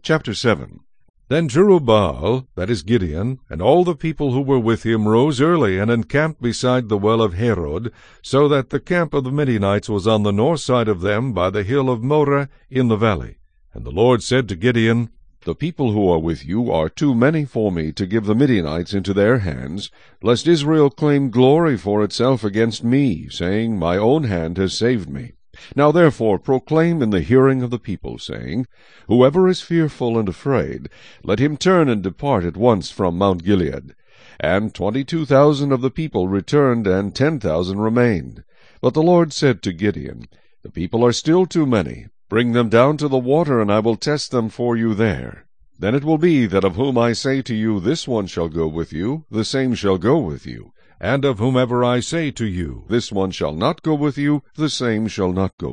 Chapter 7. Then Jerubbaal, that is Gideon, and all the people who were with him rose early and encamped beside the well of Harod, so that the camp of the Midianites was on the north side of them by the hill of Moreh in the valley. And the Lord said to Gideon, The people who are with you are too many for me to give the Midianites into their hands, lest Israel claim glory for itself against me, saying, My own hand has saved me. Now therefore proclaim in the hearing of the people, saying, Whoever is fearful and afraid, let him turn and depart at once from Mount Gilead. And 22,000 of the people returned, and 10,000 remained. But the Lord said to Gideon, The people are still too many. Bring them down to the water, and I will test them for you there. Then it will be that of whom I say to you, This one shall go with you, the same shall go with you. And of whomever I say to you, This one shall not go with you, the same shall not go.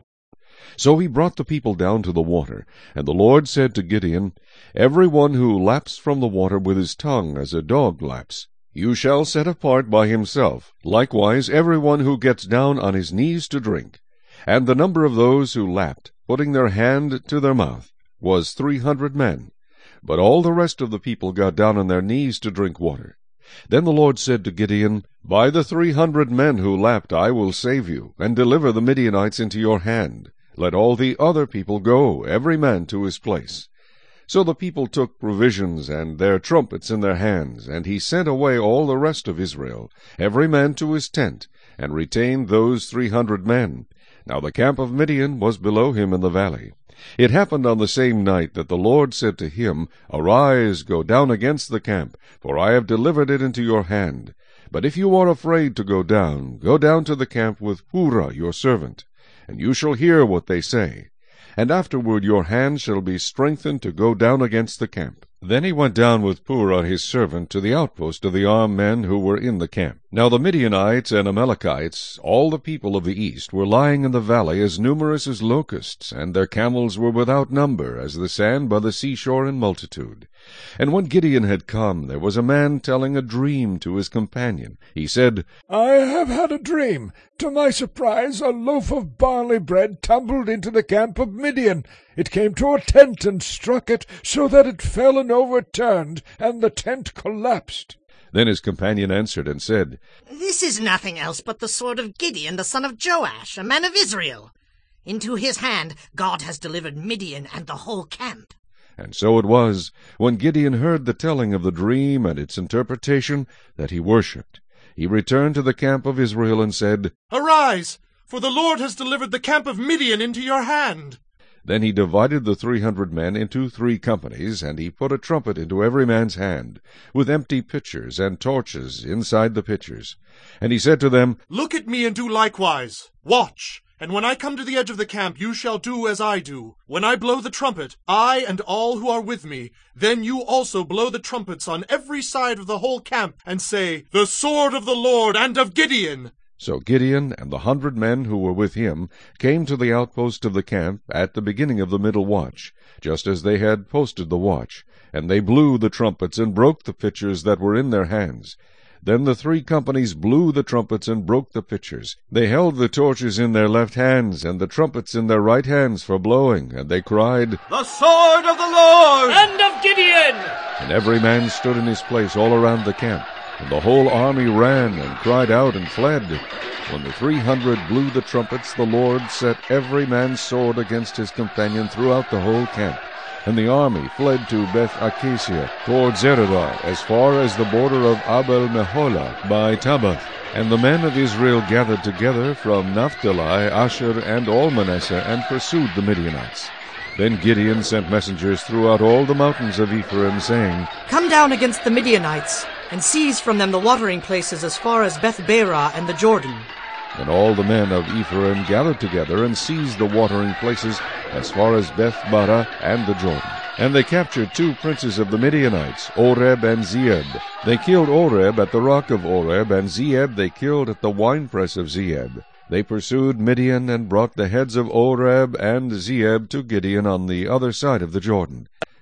So he brought the people down to the water. And the Lord said to Gideon, Every one who laps from the water with his tongue, as a dog laps, you shall set apart by himself. Likewise every one who gets down on his knees to drink. And the number of those who lapped, putting their hand to their mouth, was 300 men. But all the rest of the people got down on their knees to drink water. Then the Lord said to Gideon, By the 300 men who lapped I will save you, and deliver the Midianites into your hand. Let all the other people go, every man to his place. So the people took provisions and their trumpets in their hands, and he sent away all the rest of Israel, every man to his tent, and retained those 300 men. Now the camp of Midian was below him in the valley. It happened on the same night that the Lord said to him, Arise, go down against the camp, for I have delivered it into your hand. But if you are afraid to go down to the camp with Purah your servant, and you shall hear what they say. And afterward your hand shall be strengthened to go down against the camp. Then he went down with Purah his servant to the outpost of the armed men who were in the camp. Now the Midianites and Amalekites, all the people of the east, were lying in the valley as numerous as locusts, and their camels were without number, as the sand by the seashore in multitude. And when Gideon had come, there was a man telling a dream to his companion. He said, I have had a dream. To my surprise, a loaf of barley bread tumbled into the camp of Midian. It came to a tent and struck it, so that it fell and overturned, and the tent collapsed. Then his companion answered and said, This is nothing else but the sword of Gideon, the son of Joash, a man of Israel. Into his hand God has delivered Midian and the whole camp. And so it was, when Gideon heard the telling of the dream and its interpretation, that he worshipped. He returned to the camp of Israel and said, Arise, for the Lord has delivered the camp of Midian into your hand. Then he divided the 300 men into 3 companies, and he put a trumpet into every man's hand, with empty pitchers and torches inside the pitchers. And he said to them, Look at me and do likewise. Watch, and when I come to the edge of the camp, you shall do as I do. When I blow the trumpet, I and all who are with me, then you also blow the trumpets on every side of the whole camp, and say, The sword of the Lord and of Gideon. So Gideon and the 100 men who were with him came to the outpost of the camp at the beginning of the middle watch, just as they had posted the watch. And they blew the trumpets and broke the pitchers that were in their hands. Then the 3 companies blew the trumpets and broke the pitchers. They held the torches in their left hands, and the trumpets in their right hands for blowing, and they cried, The sword of the Lord and of Gideon! And every man stood in his place all around the camp. And the whole army ran and cried out and fled. When the 300 blew the trumpets, the Lord set every man's sword against his companion throughout the whole camp. And the army fled to Beth-Acacia, toward Zeredah, as far as the border of Abel-Meholah by Tabbath. And the men of Israel gathered together from Naphtali, Asher, and all Manasseh, and pursued the Midianites. Then Gideon sent messengers throughout all the mountains of Ephraim, saying, Come down against the Midianites, and seize from them the watering places as far as Beth-Barah and the Jordan. And all the men of Ephraim gathered together and seized the watering places as far as Beth-Barah and the Jordan. And they captured 2 princes of the Midianites, Oreb and Zeeb. They killed Oreb at the rock of Oreb, and Zeeb they killed at the winepress of Zeeb. They pursued Midian and brought the heads of Oreb and Zeeb to Gideon on the other side of the Jordan.